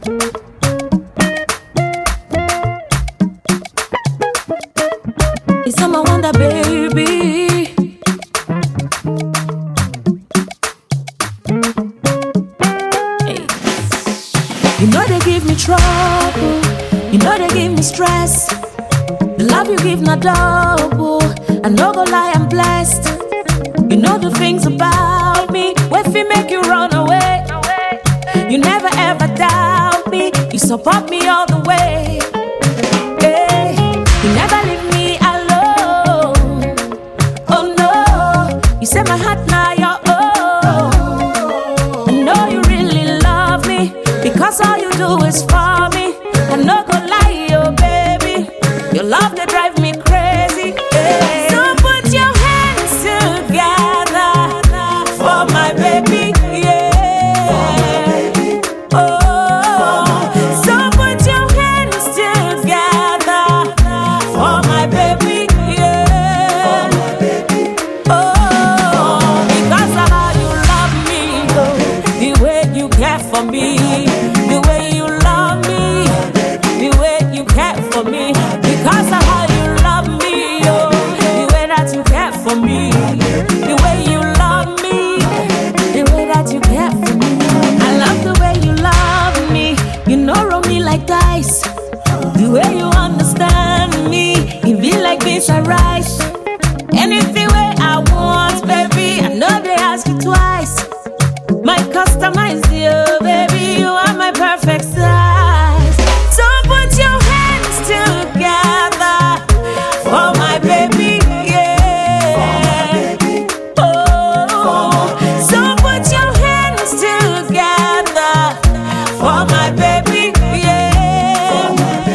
It's summer wonder, baby. Hey. You know they give me trouble, you know they give me stress. The love you give not double, I no go lie, I'm blessed. You know the things about me, what if make you run away? You never ever doubt me, you support me all the way. Hey, you never leave me alone. Oh no, you set my heart now your own. I know you really love me, because all you do is for me. I no go lie, oh baby, your love they drive me crazy. Hey. So put your hands together for my baby, yeah. For me, the way you love me, the way you care for me, because of how you love me, oh, the way that you care for me, the way you love me, the way that you care for me. I love the way you love me, you know roll me like dice, the way you understand me, it be like beans and rice. Anything way I want, baby, I know they ask you twice. My customized you, baby, you are my perfect size. So put your hands together for my baby, yeah. Oh, so put your hands together for my baby, yeah.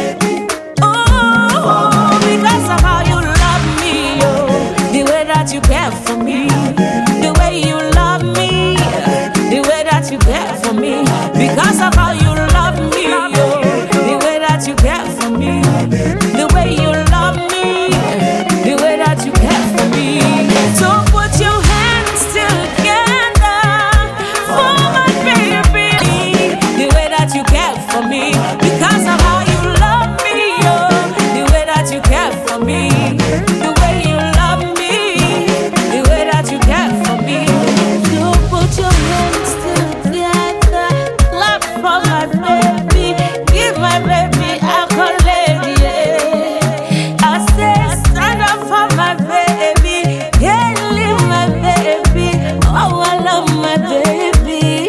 Oh, because of how you love me, oh, the way that you care for me, the way you love me, the way that you care for me, because of how you love me, oh, the way that you care for me, the way you love me, the way that you care for me. So put your hands together for my baby, the way that you care for me, because of how you love me, oh, the way that you care for me, the way you love me, the way that you care for me. So put your hands together, clap for my baby, give my baby accolade, yeah. I say stand up for my baby, yeah, leave my baby, oh I love my baby,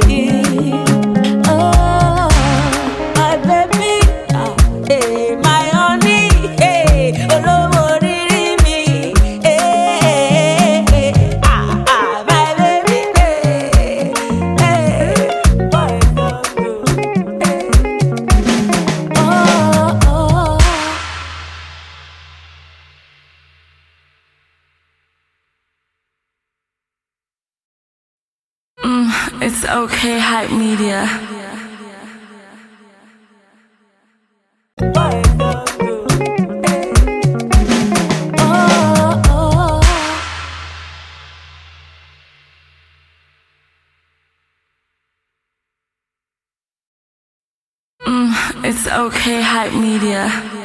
oh my baby, hey, my honey, hey, olówó rírí mi, hey, my baby, hey, boy, oh. It's okay, Hype Media. It's okay, Hype Media.